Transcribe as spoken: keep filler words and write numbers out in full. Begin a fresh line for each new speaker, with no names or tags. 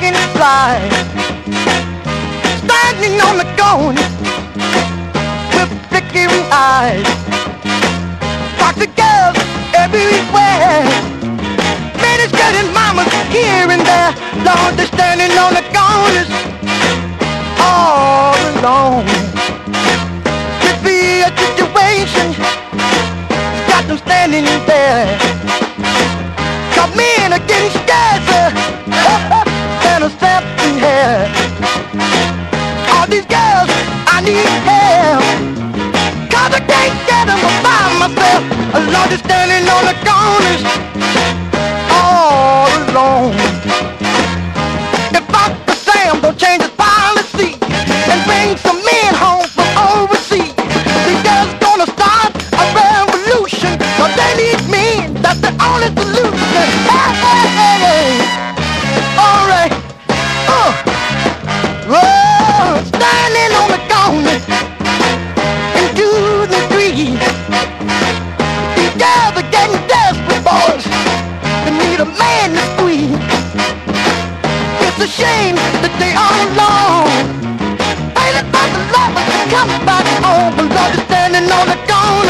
dragonfly standing on the corner with flickering eyes. Talk to girls everywhere, ladies getting mamas here and there. Lord, they're standing on the corners all alone. Could be a situation got them standing there. Cause men are getting scarcer than a satin hair. All these girls, I need help, cause I can't get them by myself. Lord, they're standing on the corners all alone. If Uncle Sam don't change his policy and bring some men home from overseas, these girls gonna start a revolution, cause they need men, that's the only solution. Hey, hey, hey, hey. Alright, uh, whoa, standing on the corner into the street. These girls are getting desperate, boys, they need a man to squeeze. It's a shame that they all